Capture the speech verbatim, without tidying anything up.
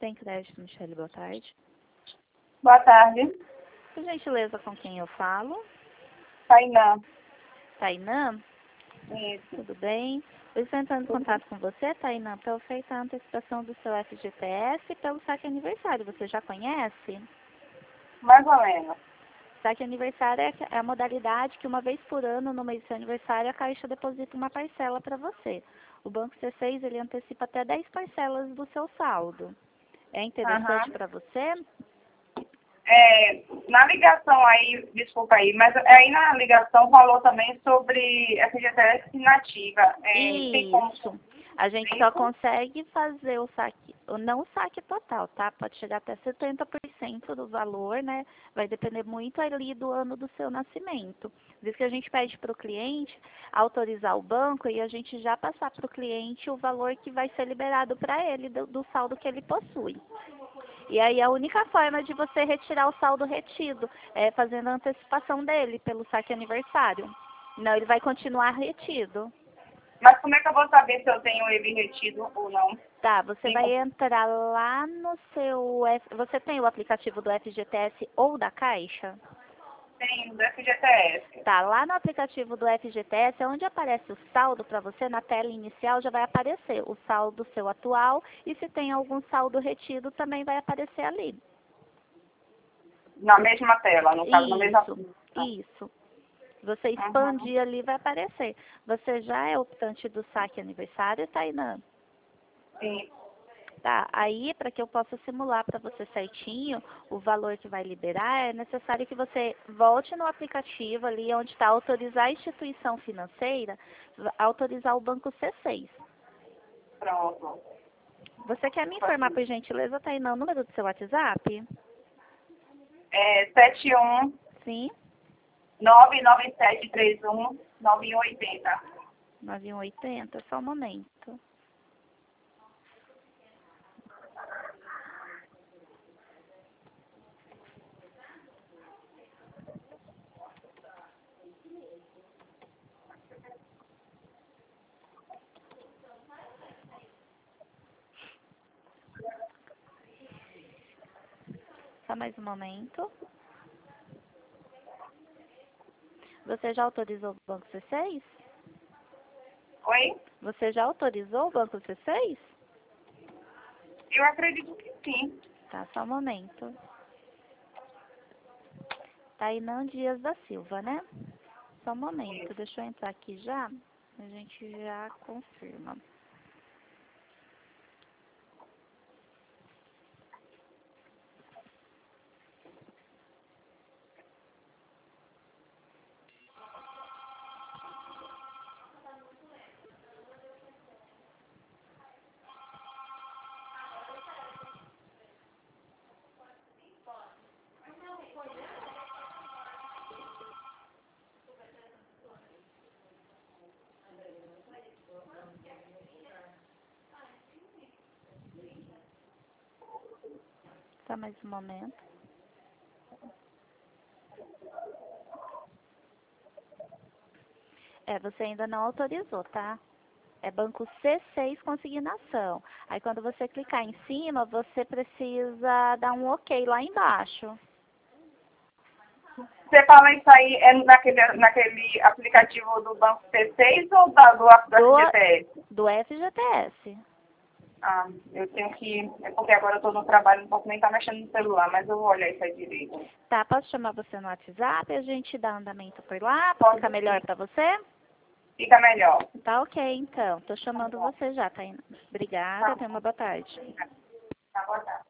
Tem Crédito, Michele, boa tarde. Boa tarde. Por gentileza, com quem eu falo? Tainã. Tainã? Isso. Tudo bem? Eu estou entrando em contato com você, Tainã, para ofertar a antecipação do seu F G T S pelo saque aniversário. Você já conhece? Mais ou menos. Saque aniversário é a modalidade que uma vez por ano, no mês do seu aniversário, a Caixa deposita uma parcela para você. O Banco C seis, ele antecipa até dez parcelas do seu saldo. É interessante Uhum. para você? É, na ligação aí, desculpa aí, mas aí na ligação falou também sobre F G T S nativa. É, tem como... Isso. A gente só consegue fazer o saque, não o saque total, tá? Pode chegar até setenta por cento do valor, né? Vai depender muito ali do ano do seu nascimento. Por isso que a gente pede para o cliente autorizar o banco e a gente já passar para o cliente o valor que vai ser liberado para ele do, do saldo que ele possui. E aí a única forma de você retirar o saldo retido é fazendo a antecipação dele pelo saque aniversário. Não, ele vai continuar retido. Mas como é que eu vou saber se eu tenho ele retido ou não? Tá, você Tem vai como... entrar lá no seu... F- Você tem o aplicativo do F G T S ou da Caixa? Tem do F G T S. Tá, lá no aplicativo do F G T S, onde aparece o saldo para você, na tela inicial já vai aparecer o saldo seu atual e se tem algum saldo retido também vai aparecer ali. Na mesma tela, no caso, na mesma... Isso, isso. Você Uhum. expandir ali vai aparecer. Você já é optante do saque aniversário, Tainã? Sim. Tá, aí para que eu possa simular para você certinho o valor que vai liberar, é necessário que você volte no aplicativo ali onde está autorizar a instituição financeira, autorizar o banco C seis. Pronto. Você quer me informar, por gentileza, Tainã, o número do seu WhatsApp? É sete um Sim, nove nove sete três um nove um oito zero. nove um oito zero, só um momento. Só mais um momento. Você já autorizou o banco C seis? Oi? Você já autorizou o banco C seis? Eu acredito que sim. Tá, só um momento. Tainã Dias da Silva, né? Só um momento, deixa eu entrar aqui já, a gente já confirma. Só mais um momento. É, você ainda não autorizou, tá? É banco C seis consignação. Aí quando você clicar em cima, você precisa dar um OK lá embaixo. Você fala isso aí é naquele, naquele aplicativo do Banco C seis ou da, do, do F G T S? Do F G T S. Ah, eu tenho que... É porque agora eu estou no trabalho, não posso nem estar mexendo no celular, mas eu vou olhar isso aí direito. Tá, posso chamar você no WhatsApp e a gente dá andamento por lá, pra Pode ficar melhor sim. pra você? Fica melhor. Tá ok, então. Tô Tá chamando bom. você já, tá? Obrigada, Tá tenha bom. uma boa tarde. Tá, boa tarde.